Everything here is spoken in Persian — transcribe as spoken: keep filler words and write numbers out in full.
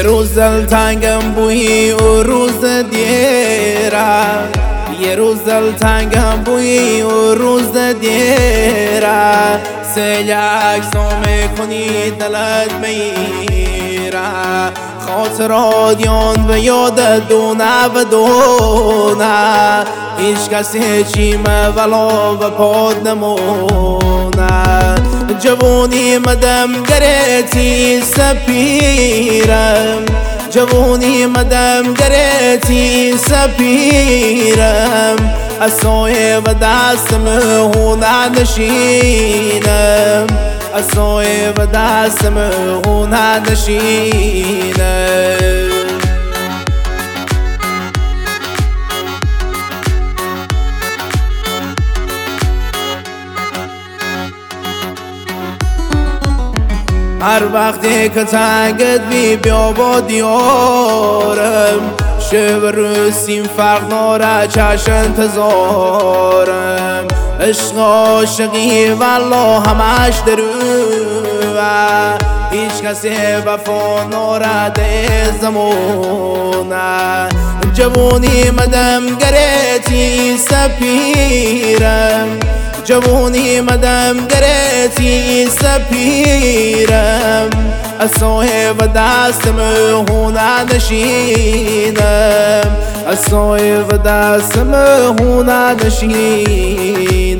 یه روز دلتنگم بوی و روز دیره، یه روز دلتنگم بوی و روز دیره، سیل عکسو میکنی دلت میره، خاطرات یان و یاد دونه و دونه، هیچ کسی چیمه ولا و پاد نمونه، جوونی مدم گرتی سپیرم، جوونی مدم گرتی سپیرم، اصای و دستم هونه نشینم، اصای و دستم هونه نشینم. هر وقتی که تنگت بی بیا با دیارم، شب روسیم فرق ناره چش انتظارم، عشق عاشقی والله همش دروه، هیچ کسی وفا ناره ده زمونه، جوونی مدم گرتی سپیرم، جوونی مدم گرتی سپیرم، اصای و دستم هونه نشینم، اصای و دستم هونه نشینم.